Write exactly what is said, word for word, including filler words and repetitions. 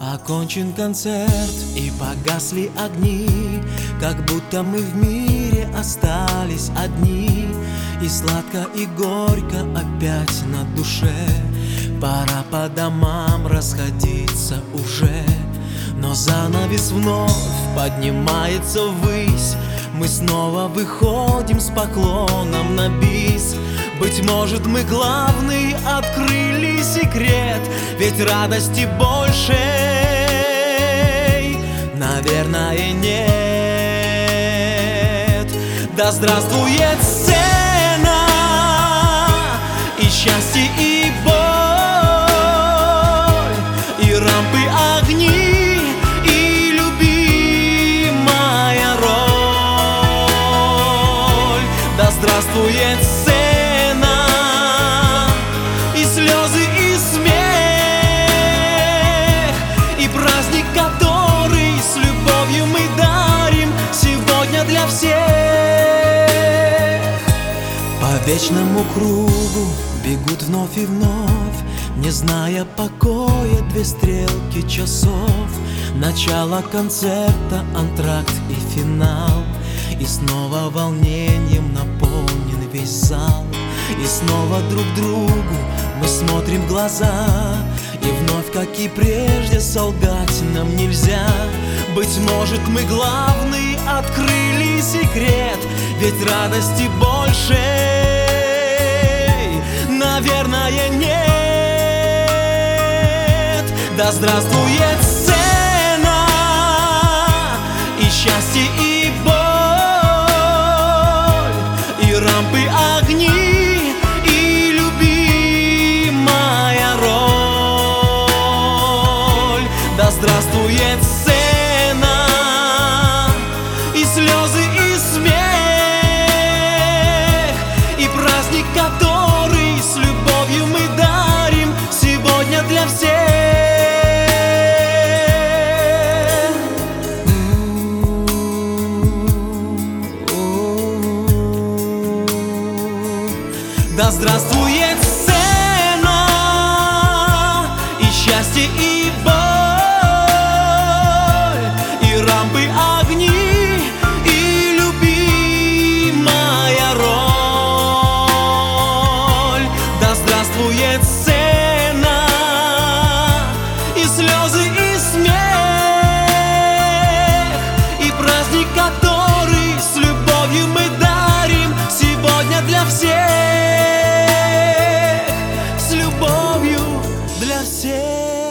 Окончен концерт и погасли огни, как будто мы в мире остались одни. И сладко, и горько опять на душе. Пора по домам расходиться уже. Но занавес вновь поднимается ввысь. Мы снова выходим с поклоном на бис. Быть может, мы главный открыли секрет, ведь радости больше, наверное, нет. Да здравствует сцена, и счастье, и боль, и рампы, огни, и любимая роль. Да здравствует сцена, и слезы, и смех, и праздник, который с любовью мы дарим сегодня для всех. По вечному кругу бегут вновь и вновь, не зная покоя, две стрелки часов. Начало концерта, антракт и финал, и снова волнением наполнен весь зал. И снова друг другу мы смотрим в глаза, и вновь, как и прежде, солгать нам нельзя. Быть может, мы главный открыли секрет, ведь радости больше, наверное, нет. Да здравствует сцена, и счастье, и боль, и рампы, огни, и любимая роль. Да здравствует сцена, и слезы, и смех, и праздник, который с любовью мы дарим сегодня для всех. Да здравствует сцена, и счастье, и боль, и рампы, огни, и любимая роль. Да здравствует сцена, и слезы, и смех, и праздник, который с любовью мы дарим сегодня для всех. Для всех.